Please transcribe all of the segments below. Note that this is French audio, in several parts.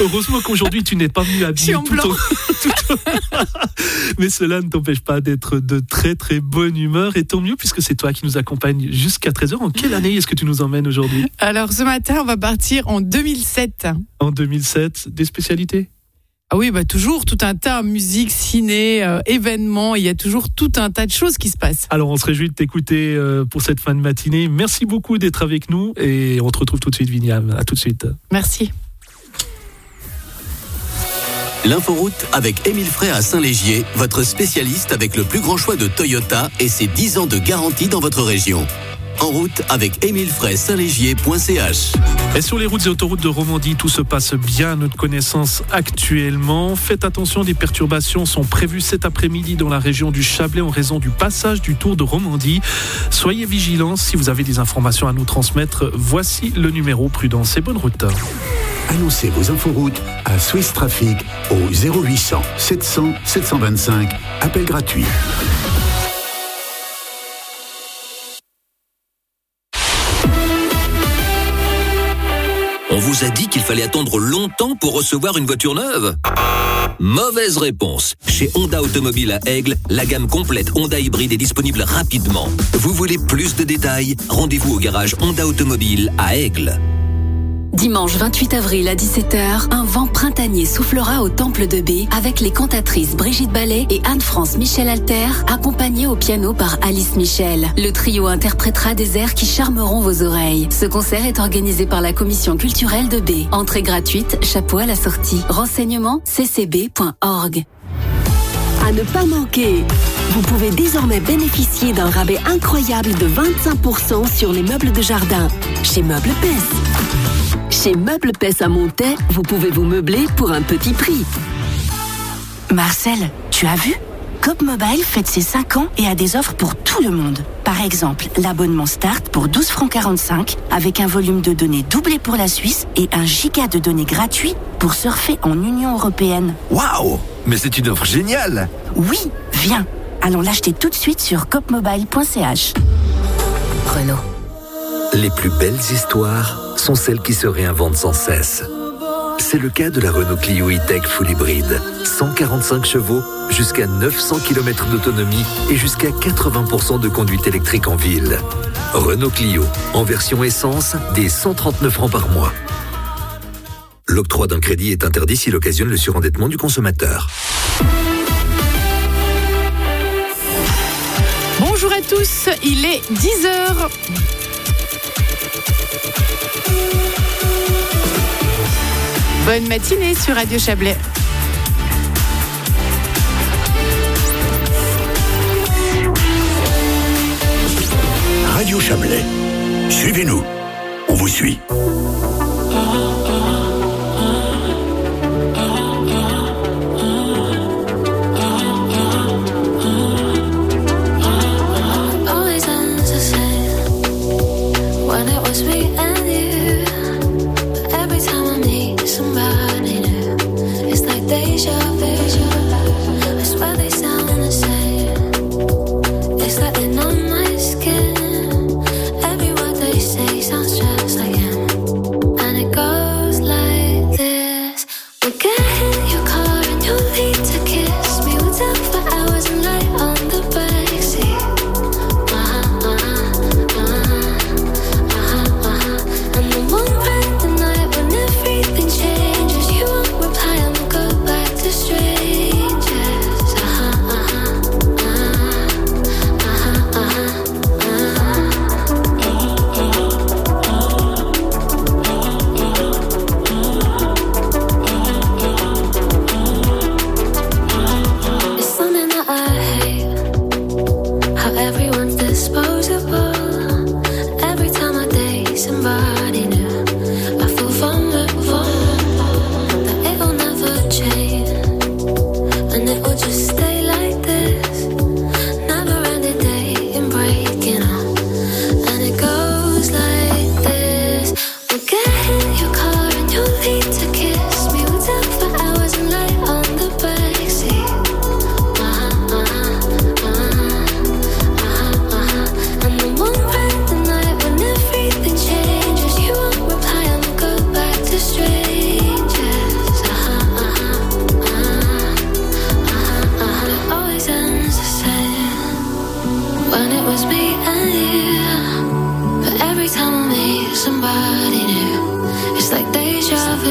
Heureusement qu'aujourd'hui tu n'es pas venu habillé tout blanc. Mais cela ne t'empêche pas d'être de très très bonne humeur et tant mieux puisque c'est toi qui nous accompagne jusqu'à 13h. En quelle année est-ce que tu nous emmènes aujourd'hui? Alors ce matin, on va partir en 2007. En 2007, des spécialités? Ah oui, toujours tout un tas, musique, ciné, événements, il y a toujours tout un tas de choses qui se passent. Alors on se réjouit de t'écouter pour cette fin de matinée. Merci beaucoup d'être avec nous et on te retrouve tout de suite, Vinyam. À tout de suite. Merci. L'inforoute avec Émile Frey à Saint-Légier, votre spécialiste avec le plus grand choix de Toyota et ses 10 ans de garantie dans votre région. En route avec Émile Frey, Saint-Légier.ch. Et sur les routes et autoroutes de Romandie, tout se passe bien à notre connaissance actuellement. Faites attention, des perturbations sont prévues cet après-midi dans la région du Chablais en raison du passage du Tour de Romandie. Soyez vigilants, si vous avez des informations à nous transmettre, voici le numéro. Prudence et bonne route. Annoncez vos inforoutes à Swiss Traffic au 0800 700 725. Appel gratuit. On vous a dit qu'il fallait attendre longtemps pour recevoir une voiture neuve? Mauvaise réponse. Chez Honda Automobile à Aigle, la gamme complète Honda Hybride est disponible rapidement. Vous voulez plus de détails? Rendez-vous au garage Honda Automobile à Aigle. Dimanche 28 avril à 17h, un vent printanier soufflera au Temple de B avec les cantatrices Brigitte Ballet et Anne-France Michel Alter, accompagnées au piano par Alice Michel. Le trio interprétera des airs qui charmeront vos oreilles. Ce concert est organisé par la commission culturelle de B. Entrée gratuite, chapeau à la sortie. Renseignements ccb.org. À ne pas manquer, vous pouvez désormais bénéficier d'un rabais incroyable de 25% sur les meubles de jardin chez Meubles Pess. Chez Meubles Pess à Montaix, vous pouvez vous meubler pour un petit prix. Marcel, tu as vu? Coop Mobile fête ses 5 ans et a des offres pour tout le monde. Par exemple, l'abonnement Start pour 12,45 € avec un volume de données doublé pour la Suisse et 1 giga de données gratuit pour surfer en Union Européenne. Waouh! Mais c'est une offre géniale! Oui, viens, allons l'acheter tout de suite sur coopmobile.ch. Renault. Les plus belles histoires sont celles qui se réinventent sans cesse. C'est le cas de la Renault Clio E-Tech Full Hybride. 145 chevaux, jusqu'à 900 km d'autonomie et jusqu'à 80% de conduite électrique en ville. Renault Clio, en version essence, dès 139 francs par mois. L'octroi d'un crédit est interdit s'il occasionne le surendettement du consommateur. Bonjour à tous, il est 10h. Bonne matinée sur Radio Chablais. Radio Chablais. Suivez-nous. On vous suit. Every word they say sounds just like him.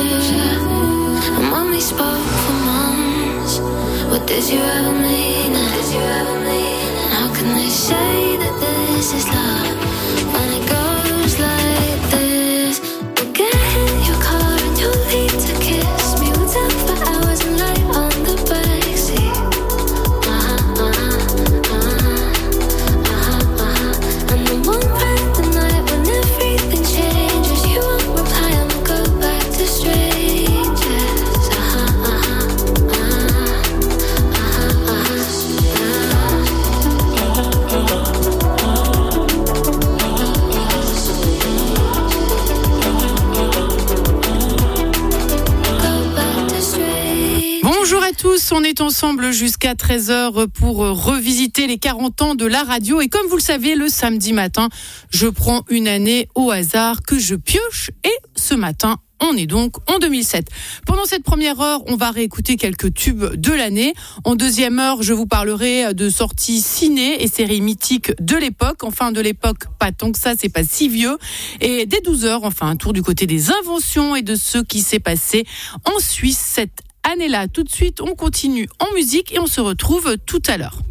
years, yeah. And when we spoke for months, what did you ever mean? And how can they say that this is love when it goes like this? We'll get in your car and you'll leave to kiss me. We'll talk for hours and lie on the backseat. And then one bright the night when everything changes, you won't reply and we'll go back to strangers. Bonjour à tous, on est ensemble jusqu'à 13h pour revisiter les 40 ans de la radio. Et comme vous le savez, le samedi matin, je prends une année au hasard que je pioche. Et ce matin, on est donc en 2007. Pendant cette première heure, on va réécouter quelques tubes de l'année. En deuxième heure, je vous parlerai de sorties ciné et séries mythiques de l'époque. Enfin, de l'époque, pas tant que ça, c'est pas si vieux. Et dès 12h, enfin, un tour du côté des inventions et de ce qui s'est passé en Suisse cette année-là. Tout de suite, on continue en musique et on se retrouve tout à l'heure.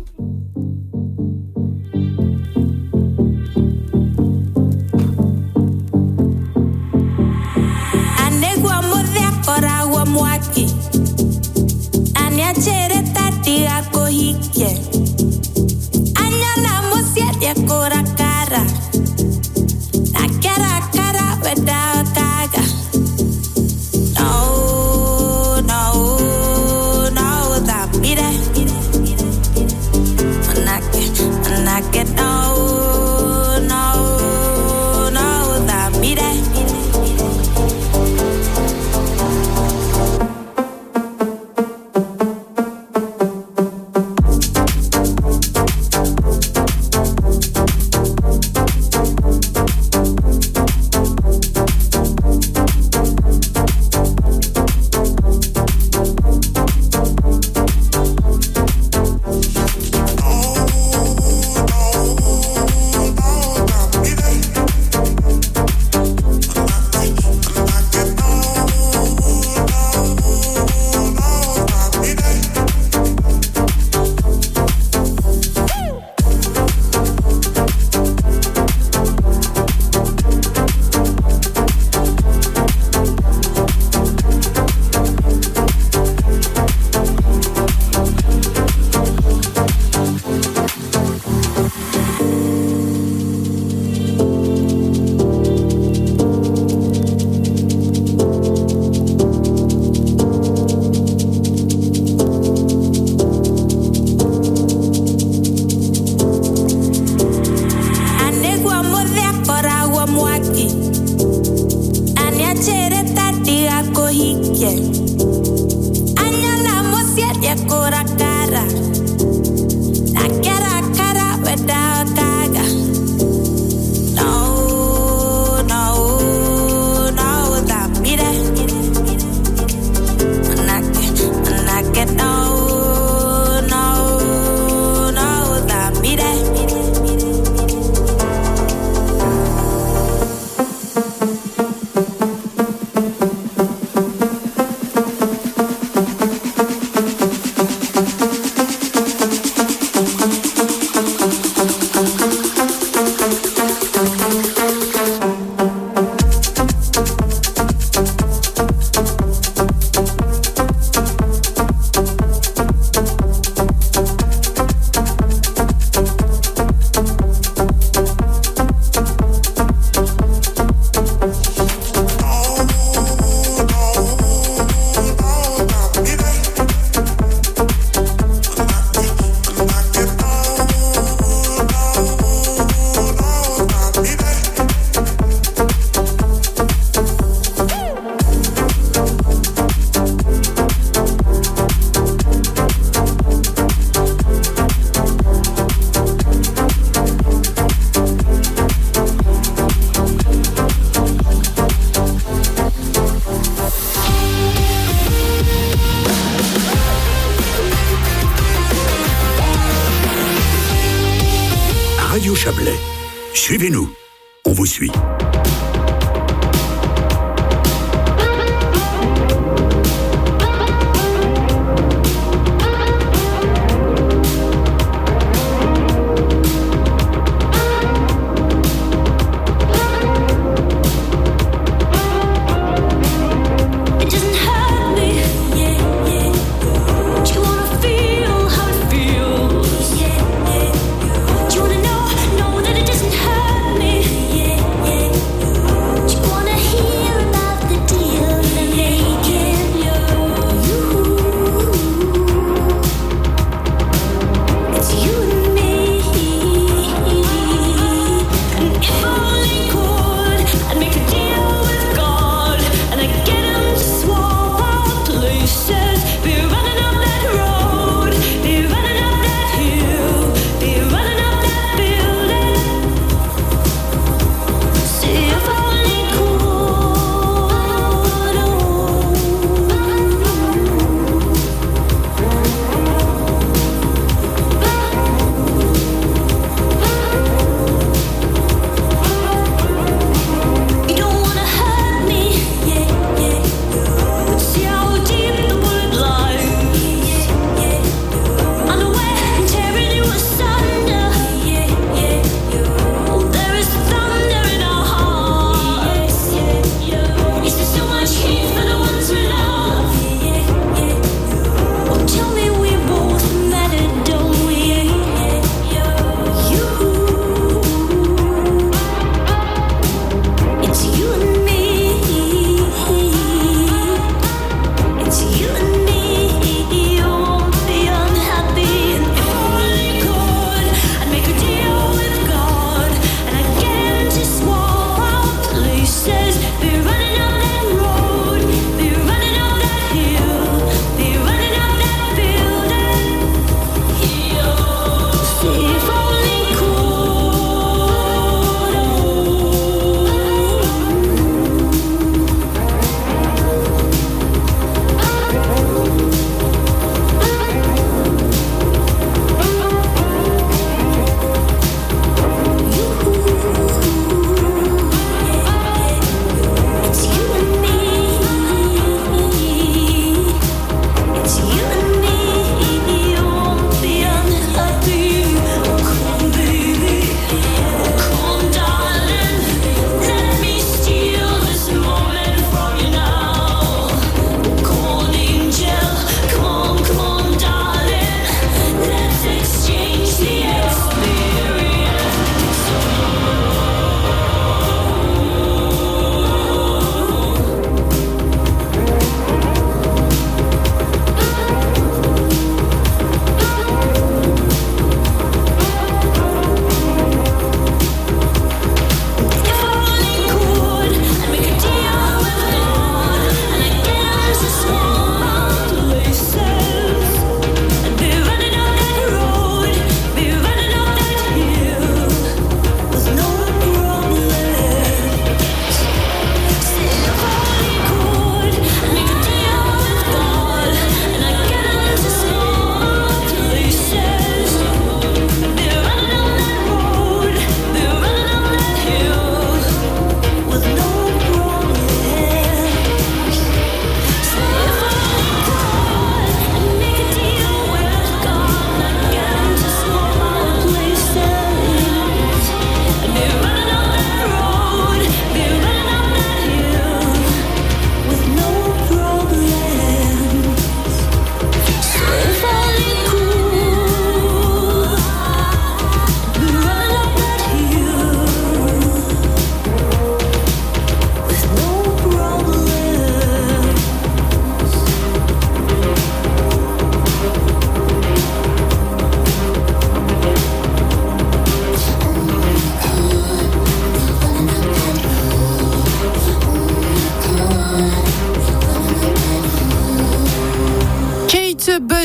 Radio Chablais. Suivez-nous. On vous suit.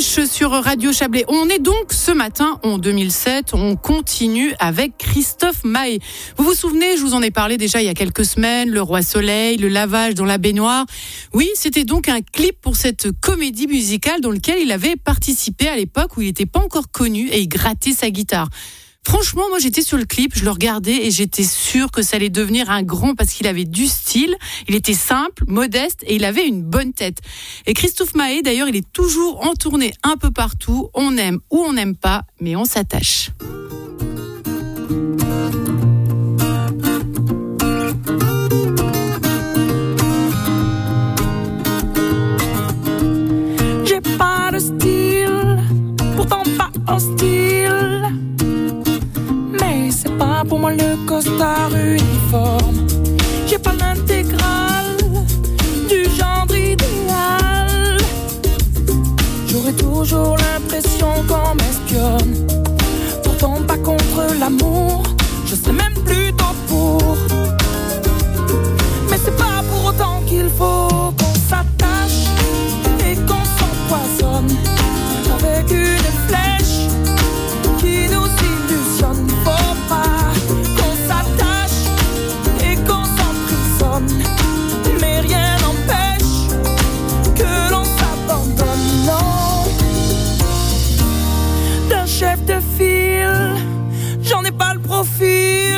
Dépêche sur Radio Chablais. On est donc ce matin en 2007. On continue avec Christophe Maé. Vous vous souvenez, je vous en ai parlé déjà il y a quelques semaines, le Roi Soleil, le lavage dans la baignoire. Oui, c'était donc un clip pour cette comédie musicale dans lequel il avait participé à l'époque où il n'était pas encore connu et il grattait sa guitare. Franchement, moi j'étais sur le clip, je le regardais et j'étais sûre que ça allait devenir un grand parce qu'il avait du style, il était simple, modeste et il avait une bonne tête. Et Christophe Maé, d'ailleurs, il est toujours en tournée un peu partout, on aime ou on n'aime pas, mais on s'attache. J'ai pas de style, pourtant pas hostile. C'est pas pour moi le costard uniforme. J'ai pas l'intégrale du genre idéal. J'aurais toujours l'impression qu'on m'espionne. Pourtant pas contre l'amour, je serais même plutôt pour. Mais c'est pas pour autant qu'il faut qu'on s'attache et qu'on s'empoisonne avec une flèche qui nous illusionne. Faut pas qu'on s'attache et qu'on s'emprisonne, mais rien n'empêche que l'on s'abandonne. Non, d'un chef de file, j'en ai pas le profil,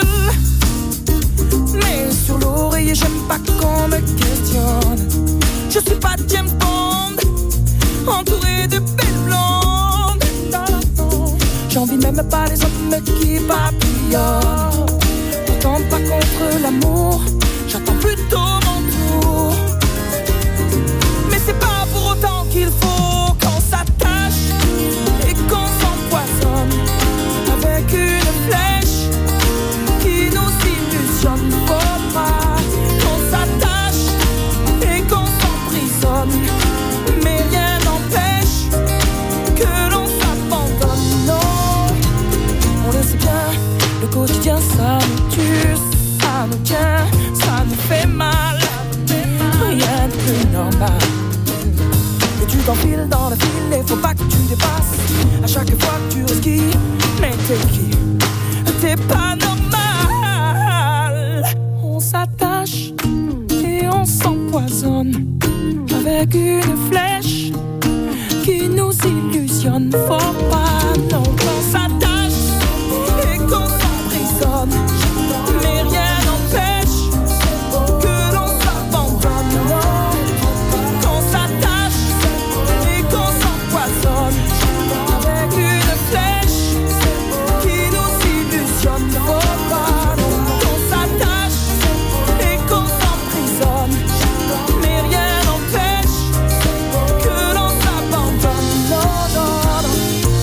mais sur l'oreiller j'aime pas qu'on me questionne. Je suis pas James Bond, entouré de belles blondes. J'envie même pas les hommes qui papillonnent. Pourtant pas contre l'amour, j'attends plutôt mon tour. Mais c'est pas pour autant qu'il faut qu'on s'attache et qu'on s'empoisonne avec une flèche qui nous illusionne. Faut pas qu'on s'attache et qu'on s'emprisonne, mais rien n'empêche que l'on s'abandonne. Non, on le sait bien, le quotidien ça nous tue, ça nous tient, ça nous fait mal. Rien de plus normal. Et tu t'enfiles dans le fil et faut pas que tu dépasses. À chaque fois que tu risques, mais t'es qui? T'es pas normal. On s'attache et on s'empoisonne avec une flèche qui nous illusionne. Faut pas non qu'on s'attache et qu'on s'emprisonne, mais rien n'empêche que l'on s'abandonne. Non, qu'on s'attache et qu'on s'empoisonne avec une flèche qui nous illusionne. Faut pas qu'on s'attache et qu'on s'emprisonne, mais rien n'empêche que l'on s'abandonne. Non, non, non.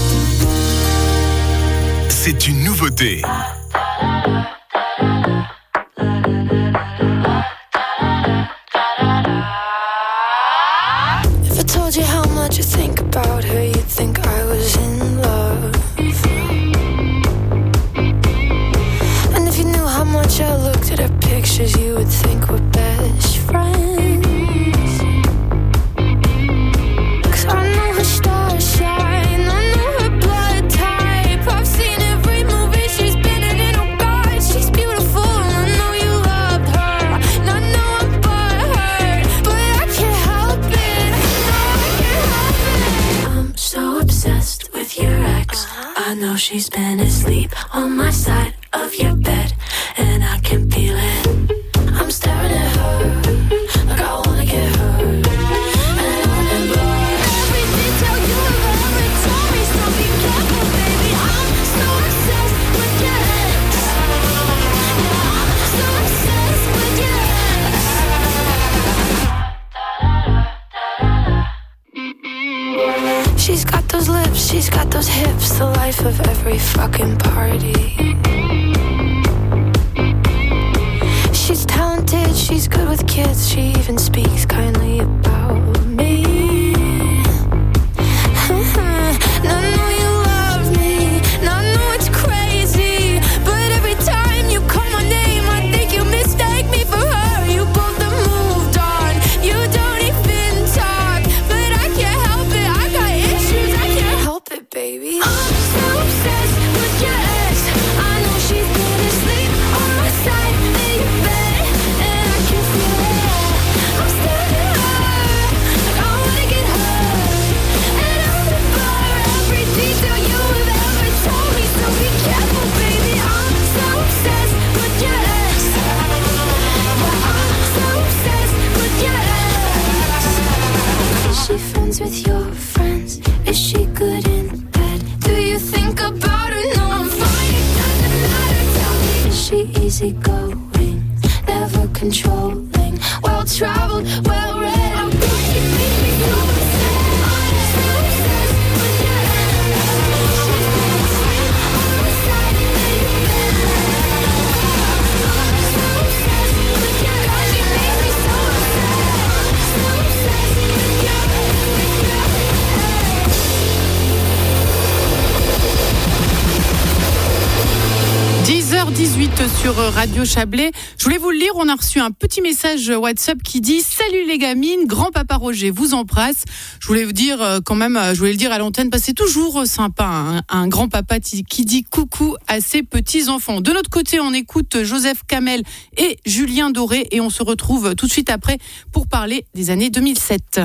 C'est une nouveauté. If I told you how much I think about her, you'd think I was in love. And if you knew how much I looked at her pictures, you would think we're best friends. 'Cause I know her stars shine, I know her blood type. I've seen every movie she's been in, oh God, she's beautiful. I know you loved her, and I know I'm butthurt, but I can't help it, no, I can't help it. I'm so obsessed with your ex, I know she's been asleep on my side of your bed, and I can feel it. I'm staring at her, like I wanna get her. And I remember every detail you ever told me, so be careful, baby. I'm so obsessed with your ex. Yeah, I'm so obsessed with your ex. She's got those lips, she's got those hips, the life of every fucking party. She's talented, she's good with kids, she even speaks kindly about me. And I know you love me, and I know it's crazy, but every time you call my name, I think you mistake me for her. You both have moved on, you don't even talk, but I can't help it, I got issues. friends with your friends? Is she good in bed? Do you think about her? No, I'm fine, it doesn't matter. Tell me, is she easygoing, never controlling, well-traveled, well-read? I'm good, she makes me so obsessed, so obsessed with your energy. I'm beside you in your bed. So obsessed with your energy, she makes me so obsessed, so obsessed with your energy. 10h18 sur Radio Chablais. Je voulais vous le lire, on a reçu un petit message WhatsApp qui dit « Salut les gamines, grand-papa Roger vous embrasse ». Je voulais vous dire quand même, je voulais le dire à l'antenne parce que c'est toujours sympa, hein, un grand-papa qui dit coucou à ses petits-enfants. De notre côté, on écoute Joseph Kamel et Julien Doré et on se retrouve tout de suite après pour parler des années 2007.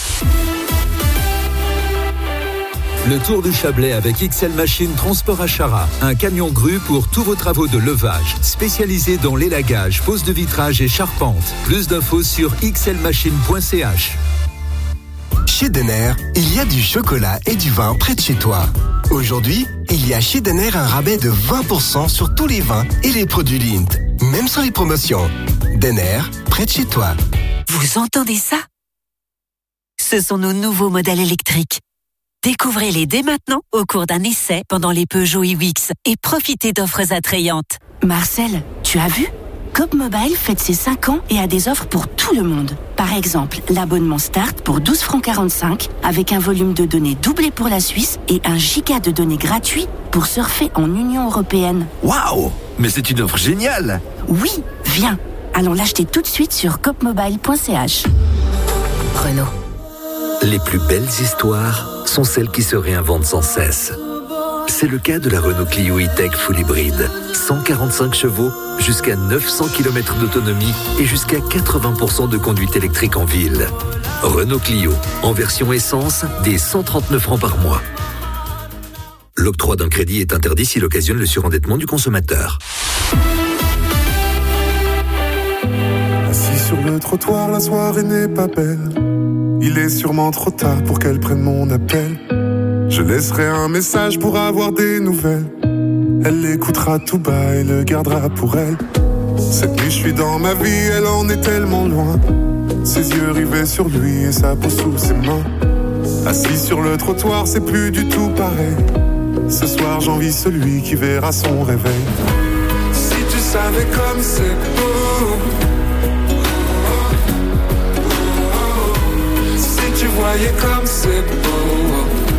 Le Tour du Chablais avec XL Machine Transport à Chara. Un camion grue pour tous vos travaux de levage. Spécialisé dans l'élagage, pose de vitrage et charpente. Plus d'infos sur xlmachine.ch. Chez Denner, il y a du chocolat et du vin près de chez toi. Aujourd'hui, il y a chez Denner un rabais de 20% sur tous les vins et les produits Lindt. Même sur les promotions. Denner, près de chez toi. Vous entendez ça ? Ce sont nos nouveaux modèles électriques. Découvrez-les dès maintenant au cours d'un essai pendant les Peugeot iWix et profitez d'offres attrayantes. Marcel, tu as vu ? Coop Mobile fête ses 5 ans et a des offres pour tout le monde. Par exemple, l'abonnement Start pour 12,45 € avec un volume de données doublé pour la Suisse et 1 giga de données gratuits pour surfer en Union Européenne. Waouh ! Mais c'est une offre géniale ! Oui, viens, allons l'acheter tout de suite sur coopmobile.ch. Renault. Les plus belles histoires sont celles qui se réinventent sans cesse. C'est le cas de la Renault Clio E-Tech Full Hybrid. 145 chevaux, jusqu'à 900 km d'autonomie et jusqu'à 80% de conduite électrique en ville. Renault Clio, en version essence, dès 139 francs par mois. L'octroi d'un crédit est interdit s'il occasionne le surendettement du consommateur. Assis sur le trottoir, la soirée n'est pas belle. Il est sûrement trop tard pour qu'elle prenne mon appel. Je laisserai un message pour avoir des nouvelles. Elle l'écoutera tout bas et le gardera pour elle. Cette nuit je suis dans ma vie, elle en est tellement loin. Ses yeux rivés sur lui et sa peau sous ses mains. Assis sur le trottoir, c'est plus du tout pareil. Ce soir j'envie celui qui verra son réveil. Si tu savais comme c'est beau, tu voyais comme c'est beau.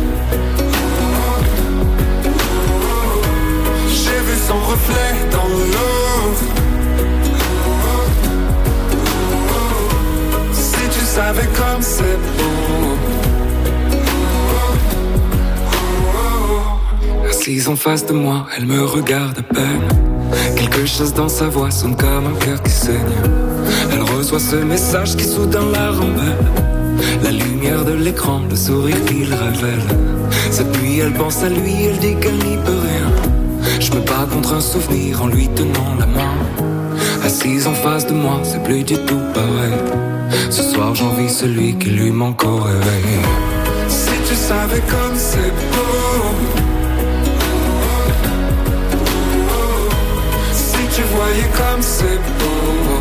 J'ai vu son reflet dans l'eau. Si tu savais comme c'est beau. Assise en face de moi, elle me regarde à peine. Quelque chose dans sa voix sonne comme un cœur qui saigne. Elle reçoit ce message qui soudain la rembelle. La lumière de l'écran, le sourire qu'il révèle. Cette nuit elle pense à lui, elle dit qu'elle n'y peut rien. Je me bats contre un souvenir en lui tenant la main. Assise en face de moi, c'est plus du tout pareil. Ce soir j'envie celui qui lui manque au réveil. Si tu savais comme c'est beau. Si tu voyais comme c'est beau.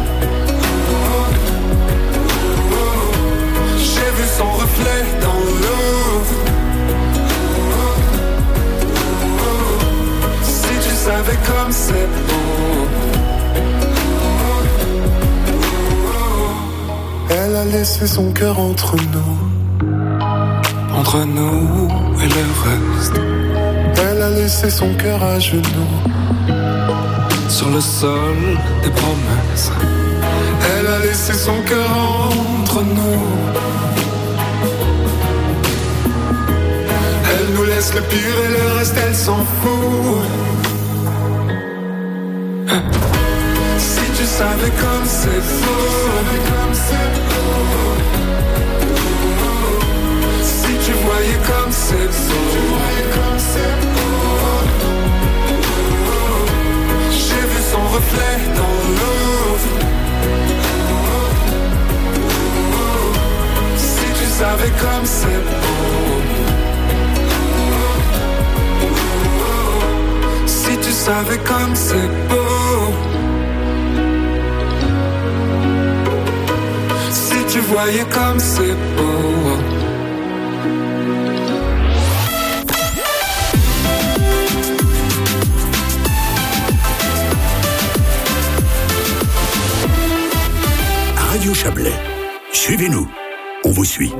J'ai vu son reflet dans l'eau. Si tu savais comme c'est beau. Elle a laissé son cœur entre nous et le reste. Elle a laissé son cœur à genoux sur le sol des promesses. Elle a laissé son cœur entre nous. Elle nous laisse le pire et le reste elle s'en fout. Si tu savais comme c'est faux. Si tu voyais comme c'est beau. J'ai vu son reflet dans l'eau. Si tu savais comme c'est beau. Si tu savais comme c'est beau. Si tu voyais comme c'est beau. Radio Chablais. Suivez-nous. On vous suit.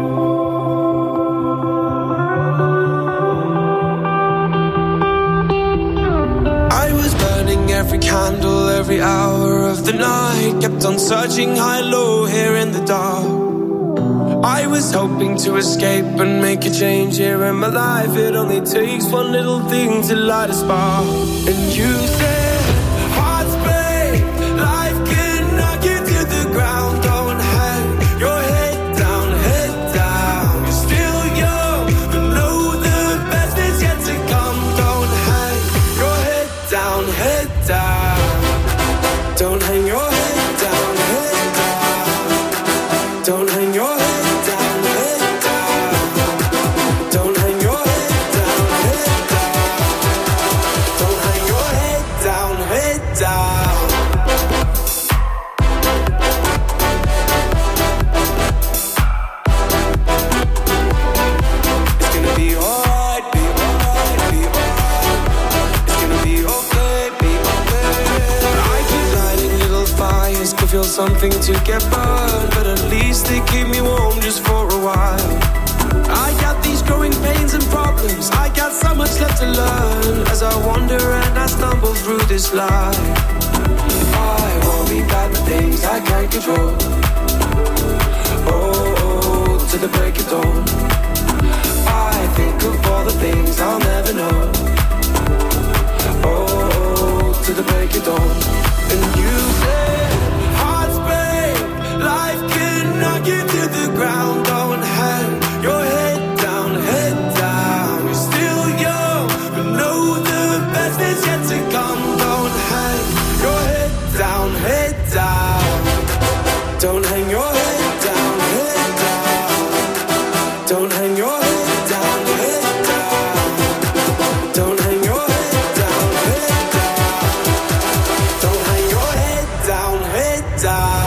I was burning every candle, every hour of the night. Kept on searching high, low, here in the dark. I was hoping to escape and make a change here in my life. It only takes one little thing to light a spark. And you said, hearts break, life can knock you to the ground. Don't hang your head down, head down. You're still young, but know the best is yet to come. Don't hang your head down, head down. Don't hang your head down, head down. Don't hang your head. Feel something to get burned, but at least they keep me warm just for a while. I got these growing pains and problems, I got so much left to learn. As I wander and I stumble through this life, I worry about the things I can't control. Oh, to the break of dawn, I think of all the things I'll never know. Oh, to the break of dawn. And you said, life can knock you to the ground. Don't hang your head down, head down. You're still young, but know the best is yet to come. Don't hang your head down, head down. Don't hang your head down, head down. Don't hang your head down, head down. Don't hang your head down, head down. Don't hang your head down, head down.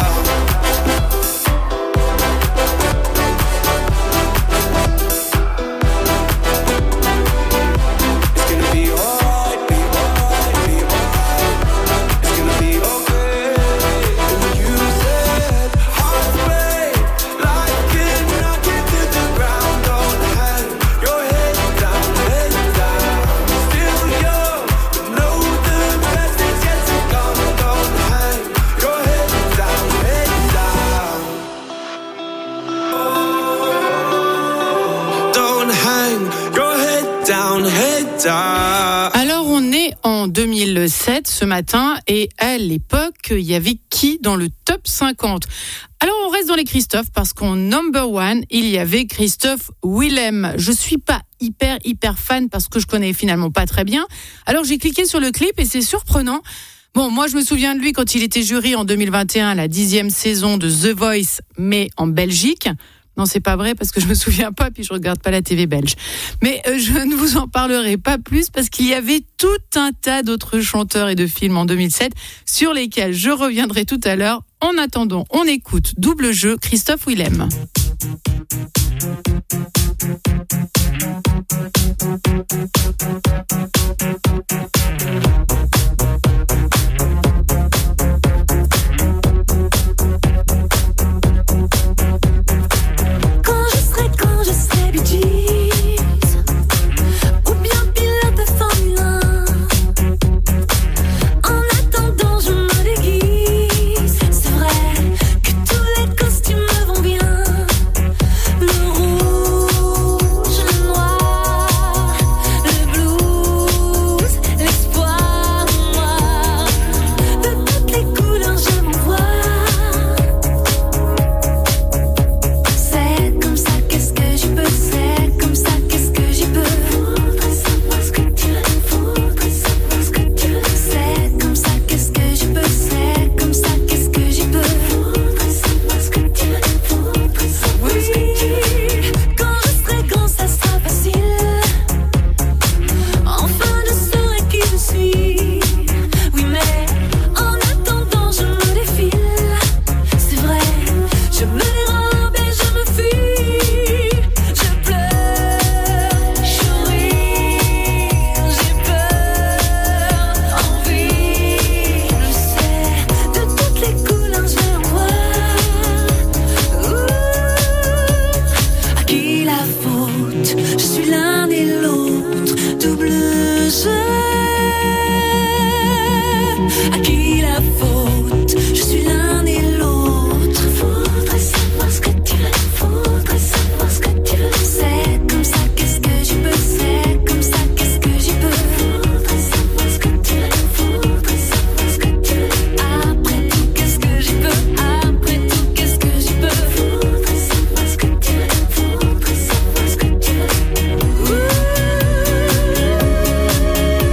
Alors on est en 2007 ce matin et à l'époque il y avait qui dans le top 50 ? Alors on reste dans les Christophe parce qu'en number one il y avait Christophe Willem. Je suis pas hyper fan parce que je connais finalement pas très bien. Alors j'ai cliqué sur le clip et c'est surprenant. Bon, moi je me souviens de lui quand il était jury en 2021 à la 10e saison de The Voice mais en Belgique. Non, c'est pas vrai parce que je me souviens pas puis je regarde pas la TV belge. Mais je ne vous en parlerai pas plus parce qu'il y avait tout un tas d'autres chanteurs et de films en 2007 sur lesquels je reviendrai tout à l'heure. En attendant, on écoute Double Jeu, Christophe Willem. À qui la faute? Je suis l'un et l'autre. Faudrait savoir ce que tu veux. Faudrait savoir ce que tu veux. C'est comme ça, qu'est-ce que je peux? C'est comme ça, qu'est-ce que je peux? Faudrait savoir ce que tu veux. Faudrait savoir ce que tu veux. Après tout, qu'est-ce que je peux? Après tout, qu'est-ce que je peux? Faudrait savoir ce que tu veux. Faudrait savoir ce que tu veux.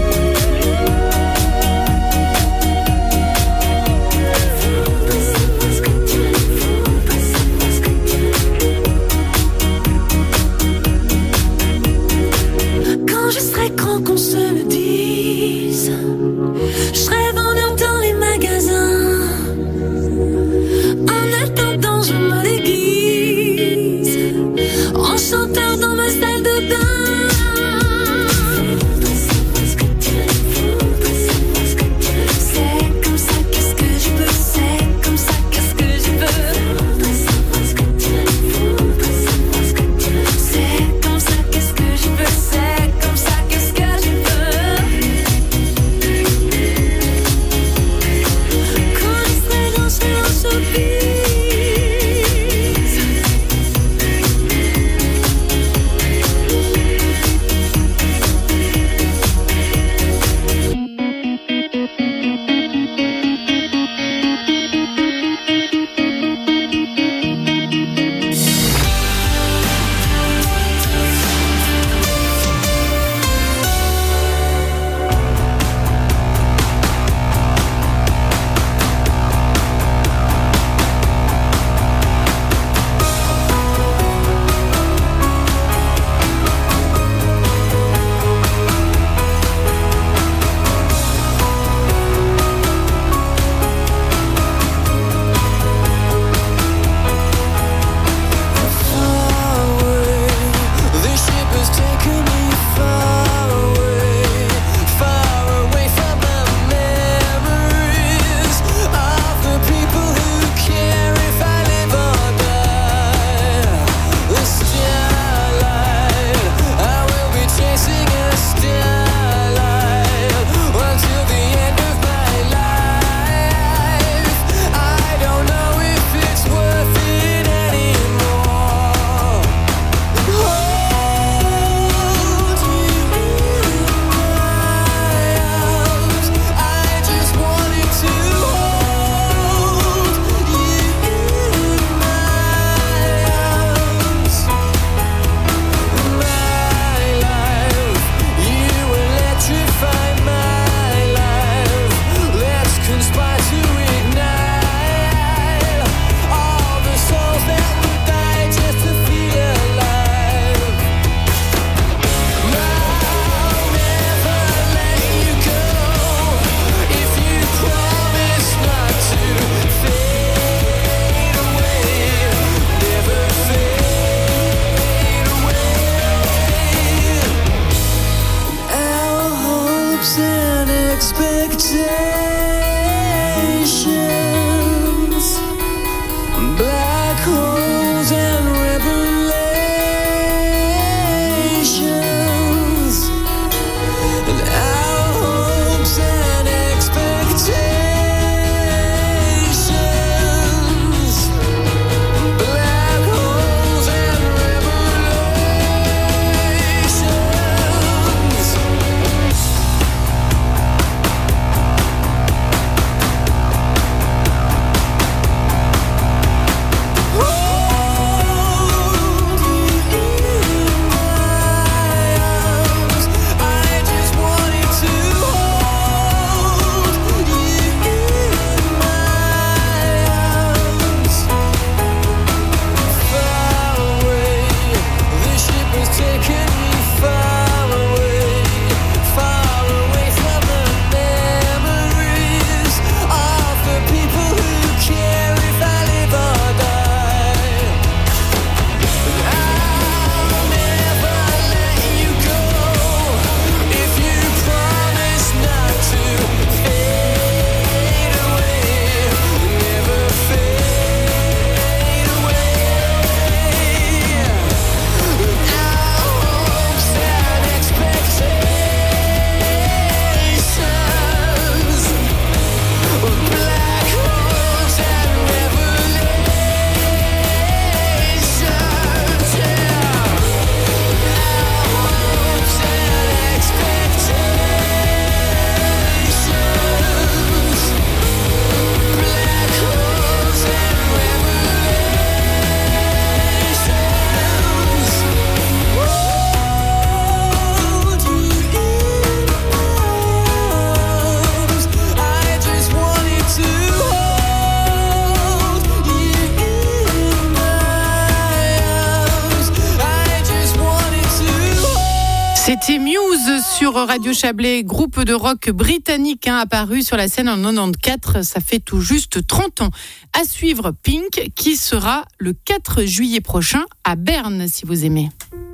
C'était Muse sur Radio Chablais, groupe de rock britannique apparu sur la scène en 94, ça fait tout juste 30 ans. À suivre Pink qui sera le 4 juillet prochain à Berne si vous aimez.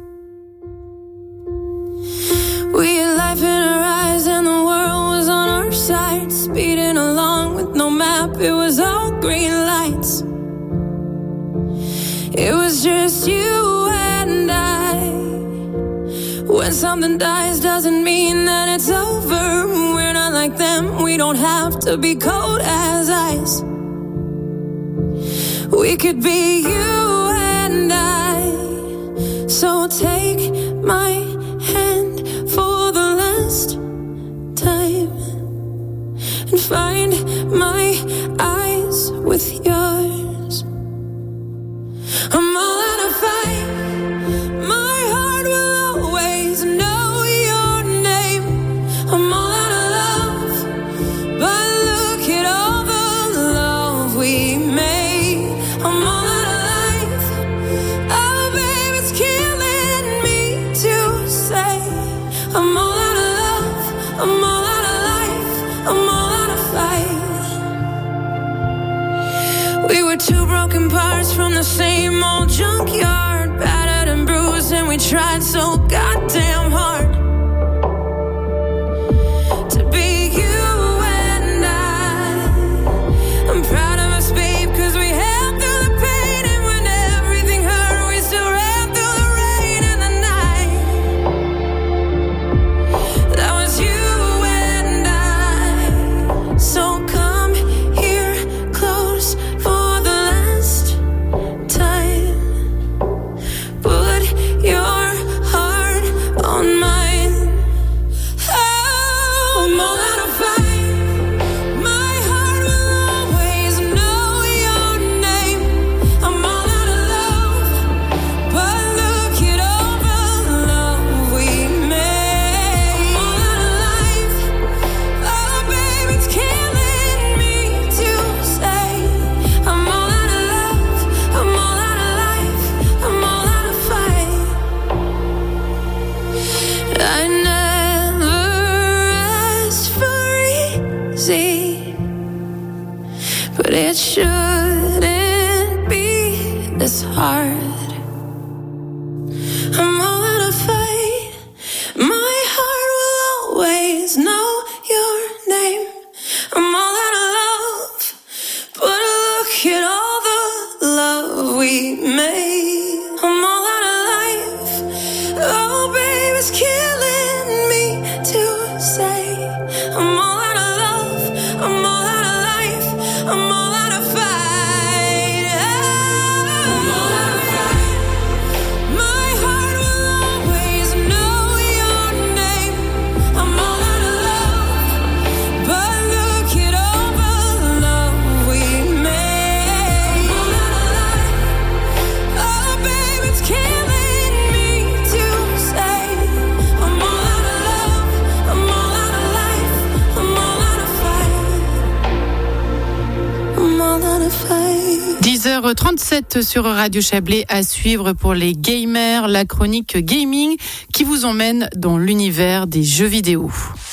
We had life in our eyes and the world was on our side, speeding along with no map, it was all green lights. It was just you and I. When something dies doesn't mean that it's over. We're not like them, we don't have to be cold as ice. We could be you and I. So take my hand for the last time and find my eyes with yours. I'm all out of fight. My heart will always know your name. I'm all out of love, but look at all the love we made. I'm all out of life. Oh, babe, it's killing me to say. I'm all out of love. I'm all out of life. I'm all out of fight. We were two broken parts from the same old junkyard, battered and bruised, and we tried so goddamn hard to be you and I'm proud of us, babe, cause we held through the pain, and when everything hurt, we still ran through the rain and the night. That was you and I. So come here close for the last time. Put your heart on mine. Oh, I'm all out of fight. My heart will always know your name. I'm all out of love, but look at all the love we made. I'm all out of life. Oh, babe, it's killing me to say. I'm all out of love. I'm all out of life. I'm all out of fight. I never asked for easy, but it shouldn't be this hard. I'm all out of fight. My heart will always know your name. I'm all out of love, but look at all the love we made. I'm all out of life. Oh, babe, it's killing me to say. I'm all out of love. I'm all out of life. I'm all out of fight. I'm all out of fight. My heart will always know your name. I'm all out of love, but look at all the love we made. I'm all out of life. Oh, babe, it's killing me to say. I'm all out of love. I'm all out of life. I'm all out of fight. I'm all out of fight. 10h37 sur Radio Chablais, à suivre pour les gamers, la chronique gaming qui vous emmène dans l'univers des jeux vidéo.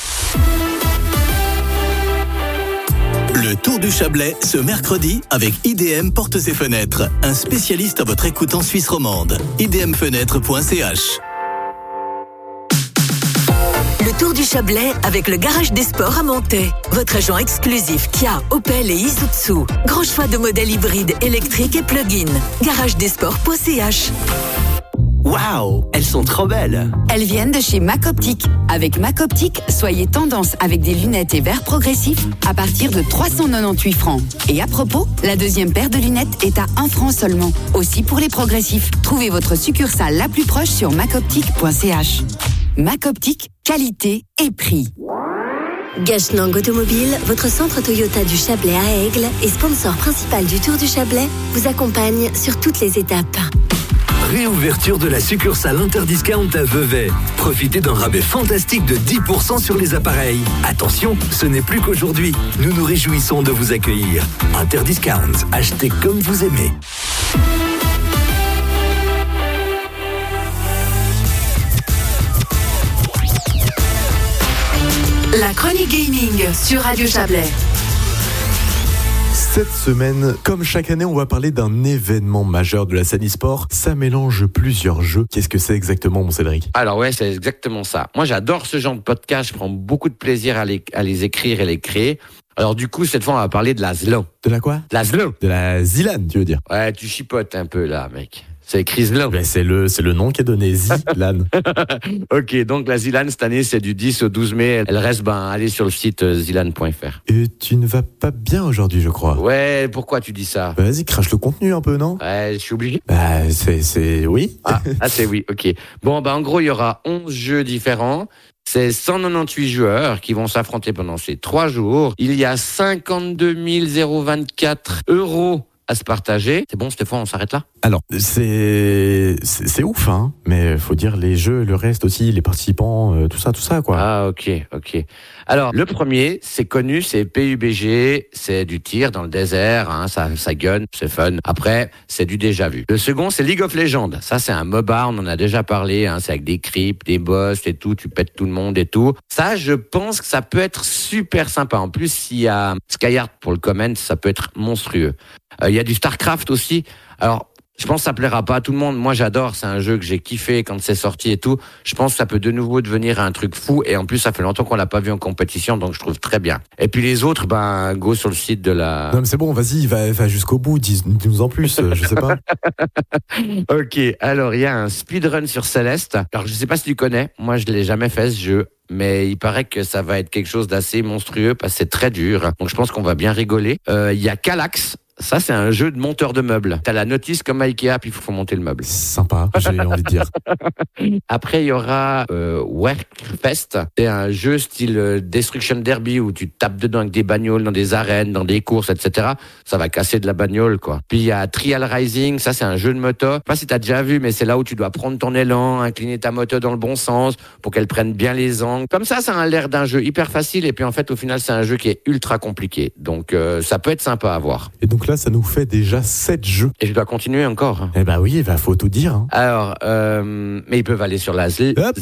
Le Tour du Chablais ce mercredi avec IDM Portes et Fenêtres, un spécialiste à votre écoute en Suisse romande. idmfenêtre.ch. Le Tour du Chablais avec le Garage des Sports à Montaix. Votre agent exclusif Kia, Opel et Isuzu. Grand choix de modèles hybrides, électriques et plug-in. garagedesports.ch. Waouh, elles sont trop belles. Elles viennent de chez Mac Optique. Avec Mac Optique, soyez tendance avec des lunettes et verres progressifs à partir de 398 francs. Et à propos, la deuxième paire de lunettes est à 1 franc seulement. Aussi pour les progressifs. Trouvez votre succursale la plus proche sur macoptique.ch. Mac Optique, qualité et prix. Gachenang Automobile, votre centre Toyota du Chablais à Aigle et sponsor principal du Tour du Chablais, vous accompagne sur toutes les étapes. Réouverture de la succursale Interdiscount à Vevey. Profitez d'un rabais fantastique de 10% sur les appareils. Attention, ce n'est plus qu'aujourd'hui. Nous nous réjouissons de vous accueillir. Interdiscount, achetez comme vous aimez. La chronique gaming sur Radio Chablais. Cette semaine, comme chaque année, on va parler d'un événement majeur de la scène e-sport. Ça mélange plusieurs jeux. Qu'est-ce que c'est exactement, mon Cédric ? Alors ouais, c'est exactement ça. Moi, j'adore ce genre de podcast. Je prends beaucoup de plaisir à les écrire et les créer. Alors du coup, cette fois, on va parler de la ZLAN. De la quoi ? De la ZLAN. De la ZLAN, tu veux dire ? Ouais, tu chipotes un peu là, mec. C'est écrit ZLAN. Ben, c'est le nom qui est donné, ZLAN. Ok, donc la ZLAN cette année, c'est du 10 au 12 mai. Elle reste, allez sur le site zlan.fr. Et tu ne vas pas bien aujourd'hui, je crois. Ouais, pourquoi tu dis ça ? Ben, vas-y, crache le contenu un peu, non ? Ouais, je suis obligé. Bah, c'est oui. Ah, c'est oui, ok. Bon, en gros, il y aura 11 jeux différents. C'est 198 joueurs qui vont s'affronter pendant ces 3 jours. Il y a 52 024 € à se partager. C'est bon, Stéphane, on s'arrête là ? Alors, c'est ouf, hein. Mais faut dire les jeux, le reste aussi, les participants, tout ça, quoi. Ah, ok. Alors, le premier, c'est connu, c'est PUBG, c'est du tir dans le désert, hein, ça gun, c'est fun. Après, c'est du déjà vu. Le second, c'est League of Legends. Ça, c'est un MOBA, on en a déjà parlé, hein, c'est avec des creeps, des boss et tout, tu pètes tout le monde et tout. Ça, je pense que ça peut être super sympa. En plus, s'il y a Skyheart pour le comment, ça peut être monstrueux. Il y a du StarCraft aussi. Alors, je pense que ça plaira pas à tout le monde. Moi, j'adore. C'est un jeu que j'ai kiffé quand c'est sorti et tout. Je pense que ça peut de nouveau devenir un truc fou. Et en plus, ça fait longtemps qu'on l'a pas vu en compétition, donc je trouve très bien. Et puis les autres, go sur le site de la... Non, mais c'est bon, vas-y, va jusqu'au bout. Dis-nous en plus, je sais pas. Ok, alors il y a un speedrun sur Céleste. Alors, je sais pas si tu connais. Moi, je l'ai jamais fait, ce jeu. Mais il paraît que ça va être quelque chose d'assez monstrueux parce que c'est très dur. Donc, je pense qu'on va bien rigoler. Il y a Kallax. Ça, c'est un jeu de monteur de meubles. T'as la notice comme à Ikea, puis il faut monter le meuble. Sympa, j'ai envie de dire. Après, il y aura Workfest. C'est un jeu style Destruction Derby où tu tapes dedans avec des bagnoles dans des arènes, dans des courses, etc. Ça va casser de la bagnole, quoi. Puis il y a Trial Rising. Ça, c'est un jeu de moto. Je sais pas si t'as déjà vu, mais c'est là où tu dois prendre ton élan, incliner ta moto dans le bon sens pour qu'elle prenne bien les angles. Comme ça a l'air d'un jeu hyper facile. Et puis en fait, au final, c'est un jeu qui est ultra compliqué. Donc, ça peut être sympa à voir. Et donc là, ça nous fait déjà 7 jeux. Et je dois continuer encore. Eh ben oui, faut tout dire. Hein. Alors, mais ils peuvent aller sur la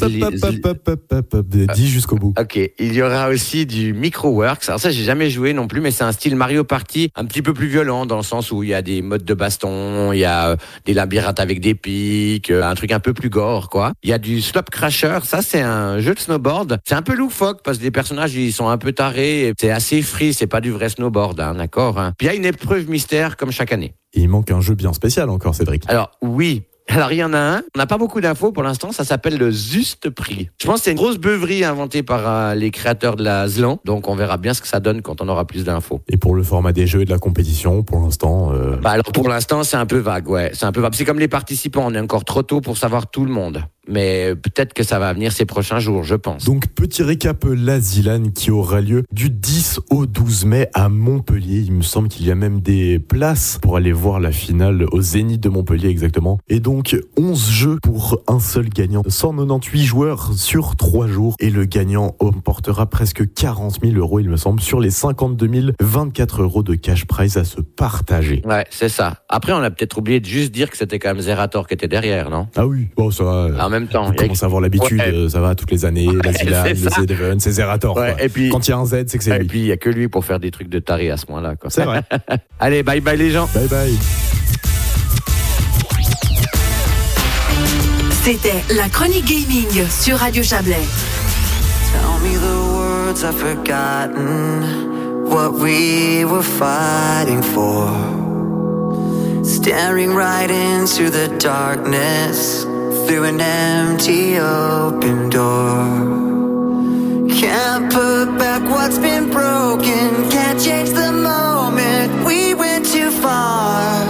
dis jusqu'au bout. Ok, il y aura aussi du Microworks. Alors ça, j'ai jamais joué non plus, mais c'est un style Mario Party un petit peu plus violent dans le sens où il y a des modes de baston, il y a des labyrinthes avec des pics, un truc un peu plus gore, quoi. Il y a du Slope Crasher. Ça, c'est un jeu de snowboard. C'est un peu loufoque parce que les personnages, ils sont un peu tarés. C'est assez free, c'est pas du vrai snowboard, hein, d'accord, hein. Puis il y a une épreuve mystère comme chaque année. Et il manque un jeu bien spécial encore, Cédric. Alors oui. Alors il y en a un, on n'a pas beaucoup d'infos pour l'instant, ça s'appelle le Juste Prix. Je pense que c'est une grosse beuverie inventée par les créateurs de la ZLAN, donc on verra bien ce que ça donne quand on aura plus d'infos. Et pour le format des jeux et de la compétition, pour l'instant... alors pour l'instant c'est un peu vague, ouais, c'est un peu vague. C'est comme les participants, on est encore trop tôt pour savoir tout le monde. Mais peut-être que ça va venir ces prochains jours, je pense. Donc, petit récap, la ZLAN qui aura lieu du 10 au 12 mai à Montpellier. Il me semble qu'il y a même des places pour aller voir la finale au Zénith de Montpellier exactement. Et donc, 11 jeux pour un seul gagnant. 198 joueurs sur 3 jours. Et le gagnant emportera presque 40 000 €, il me semble, sur les 52 024 € de cash prize à se partager. Ouais, c'est ça. Après, on a peut-être oublié de juste dire que c'était quand même Zerator qui était derrière, non ? Ah oui, bon, ça va. En même temps, on commence à avoir l'habitude, ça va toutes les années, la ZLAN, le Z-Event, c'est Zerator. Ouais, et puis, quand il y a un Z, c'est que c'est lui. Et puis il n'y a que lui pour faire des trucs de taré à ce moment-là, quoi. C'est vrai. Allez, bye bye les gens. Bye bye. C'était la chronique gaming sur Radio Chablais. Tell me the words I've forgotten, what we were fighting for. Staring right into the darkness, through an empty open door. Can't put back what's been broken, can't change the moment, we went too far.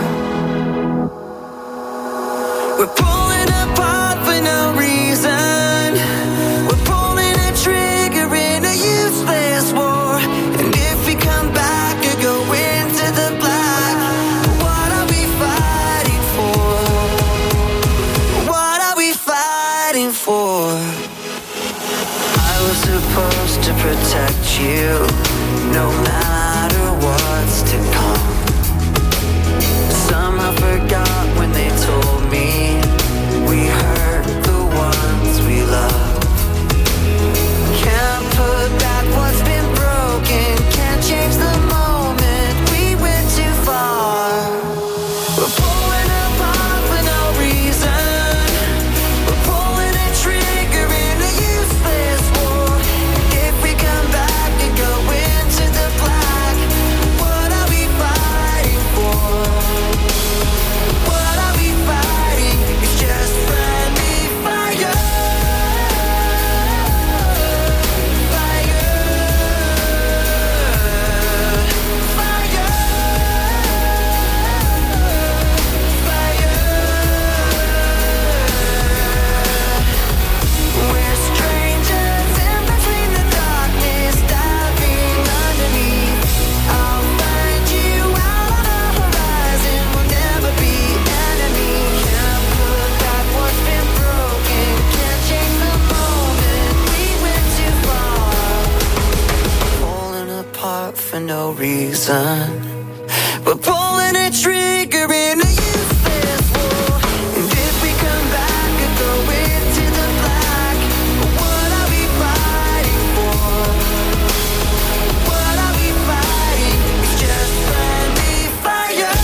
We're pulling apart for no reason, we're pulling a trigger in a useless war. And if we come back or go into the black, what are we fighting for? What are we fighting for? I was supposed to protect you, no matter what's to come. Somehow forgot when they told me we hurt the ones we love. Can't put back no reason. We're pulling a trigger in a useless war. And if we come back and go into the black, what are we fighting for? What are we fighting? It's just friendly fire.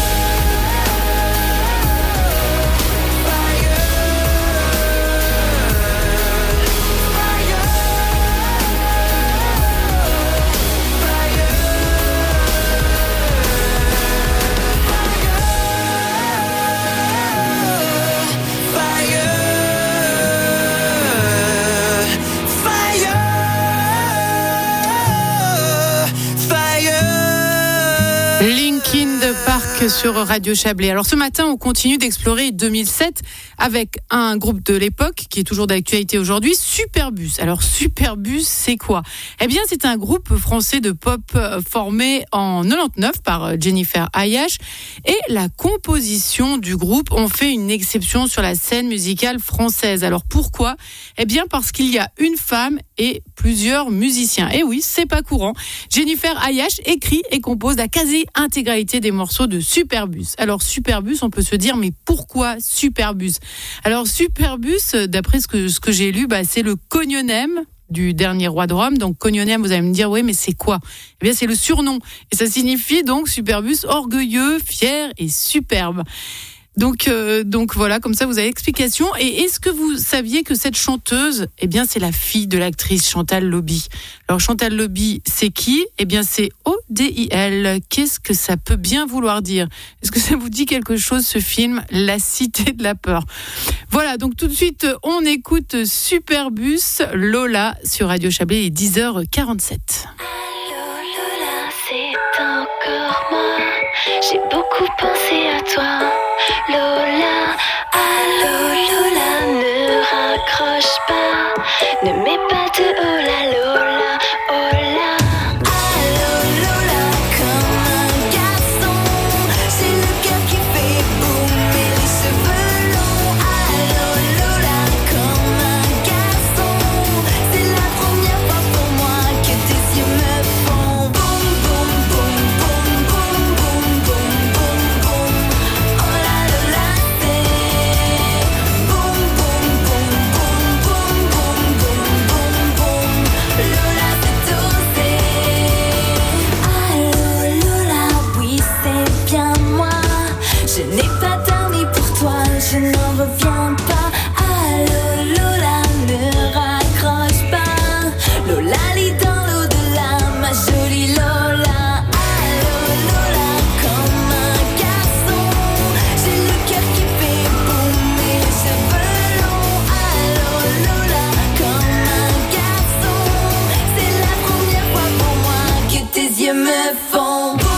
Linkin Park sur Radio Chablais. Alors ce matin, on continue d'explorer 2007 avec un groupe de l'époque qui est toujours d'actualité aujourd'hui, Superbus. Alors Superbus, c'est quoi ? Eh bien, c'est un groupe français de pop formé en 99 par Jennifer Ayash, et la composition du groupe ont fait une exception sur la scène musicale française. Alors pourquoi ? Eh bien parce qu'il y a une femme et plusieurs musiciens. Et oui, c'est pas courant. Jennifer Ayash écrit et compose la quasi-intégralité des morceaux de Superbus. Alors Superbus, on peut se dire, mais pourquoi Superbus ? Alors Superbus, d'après ce que j'ai lu, c'est le cognonym du dernier roi de Rome. Donc cognonym, vous allez me dire, oui, mais c'est quoi ? Eh bien, c'est le surnom. Et ça signifie donc Superbus, orgueilleux, fier et superbe. Donc voilà, comme ça vous avez l'explication. Et est-ce que vous saviez que cette chanteuse, eh bien c'est la fille de l'actrice Chantal Lobby. Alors Chantal Lobby, c'est qui ? Eh bien c'est ODIL. Qu'est-ce que ça peut bien vouloir dire ? Est-ce que ça vous dit quelque chose, ce film, La Cité de la Peur ? Voilà, donc tout de suite on écoute Superbus, Lola sur Radio Chablais, il est 10h47. C'est encore moi, j'ai beaucoup pensé à toi, Lola. Allô Lola, ne raccroche pas, ne mets pas de oh la Lola, oh la. Allô Lola, comme un garçon, c'est le cœur qui fait boum et les cheveux longs. Allô Lola, comme un garçon, c'est la première fois pour moi que tes yeux me font boum. Je n'ai pas tardé pour toi, je n'en reviens pas. Allô Lola, ne raccroche pas. Lola lit dans l'au-delà, ma jolie Lola. Allô Lola, comme un garçon, j'ai le cœur qui fait boum et les cheveux longs. Allô Lola, comme un garçon, c'est la première fois pour moi que tes yeux me font boum.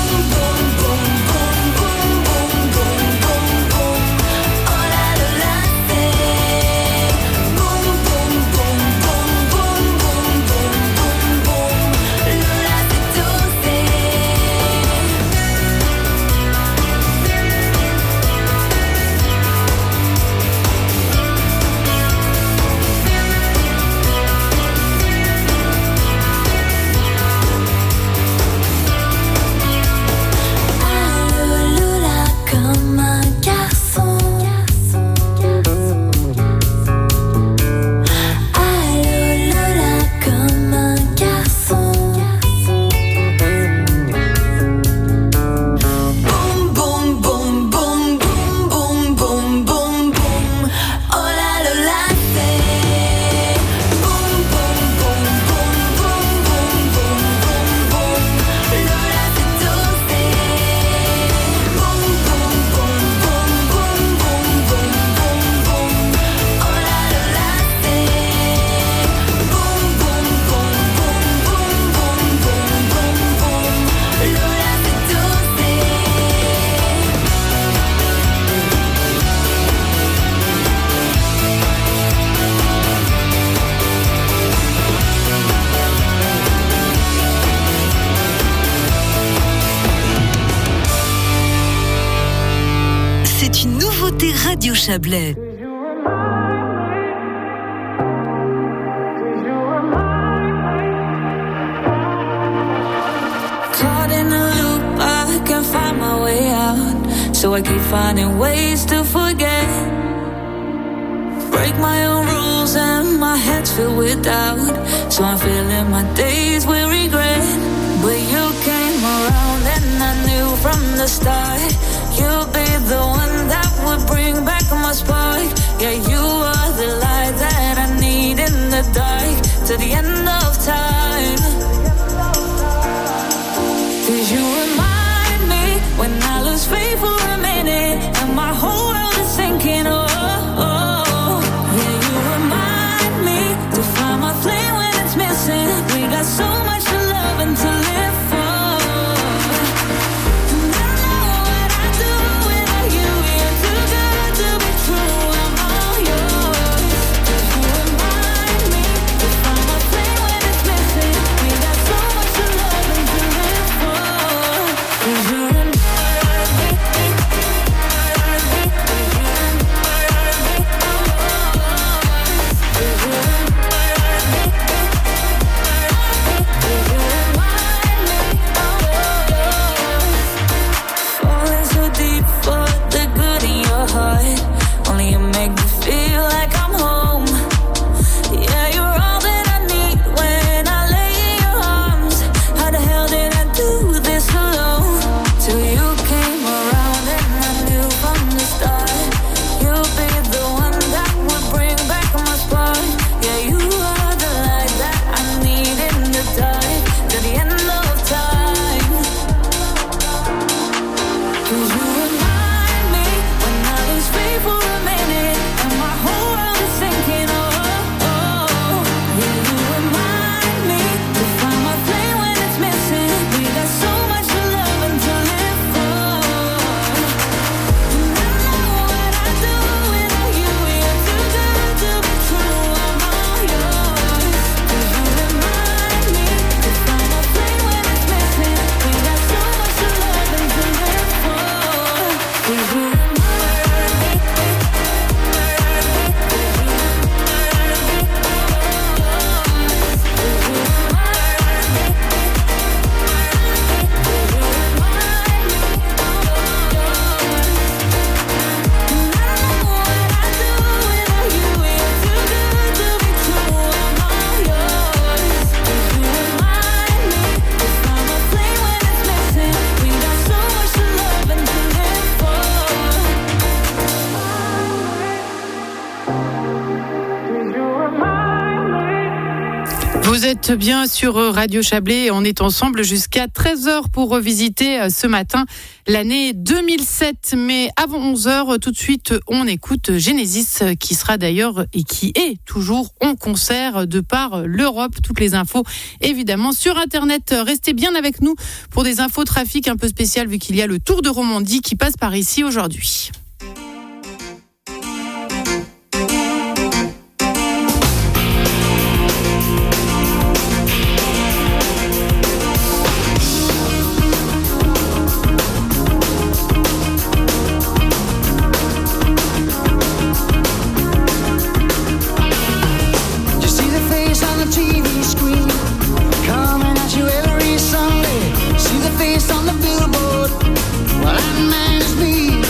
Radio Chablais. Caught in a So I keep finding ways to forget. Break my own rules and my head's filled with doubt. So I'm filling my days with regret. But you came around and I knew from the start you'll be the one that would bring back my spark. Yeah, you are the light that I need in the dark to the end of time. Did you remind me when I lose faith for a minute and my whole world is sinking? Oh, oh. Yeah, you remind me to find my flame when it's missing. We got so much to love and to live for. And I know what I do without you. You're too good to be true. I'm all yours. Did you remind me to find my flame when it's missing? We got so much to love and to live for. Did you remind me? Falling so deep for the good in your heart. Only you make me feel like I'm home. Yeah, you're all that I need when I lay in your arms. How the hell did I do this alone? Till you came around and I knew from the start you'll be the one that would bring back my spark. Yeah, you are the light that I need in the dark to the end of time. Cause you remind me when I lose faith for a minute and my whole world is sinking. Oh, oh. Yeah, you remind me to find my flame when it's missing. We got so much to love and to live for. And I know what I do without you. You're too good to be true. I'm all yours. Cause you remind me to find my flame when it's missing. We got so much to love and to live for. Cause you remind me. Vous êtes bien sur Radio Chablais et on est ensemble jusqu'à 13h pour revisiter ce matin l'année 2007. Mais avant 11h, tout de suite, on écoute Genesis qui sera d'ailleurs et qui est toujours en concert de par l'Europe. Toutes les infos, évidemment, sur Internet. Restez bien avec nous pour des infos trafic un peu spéciales vu qu'il y a le Tour de Romandie qui passe par ici aujourd'hui.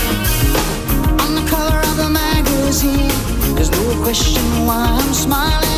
Question why I'm smiling.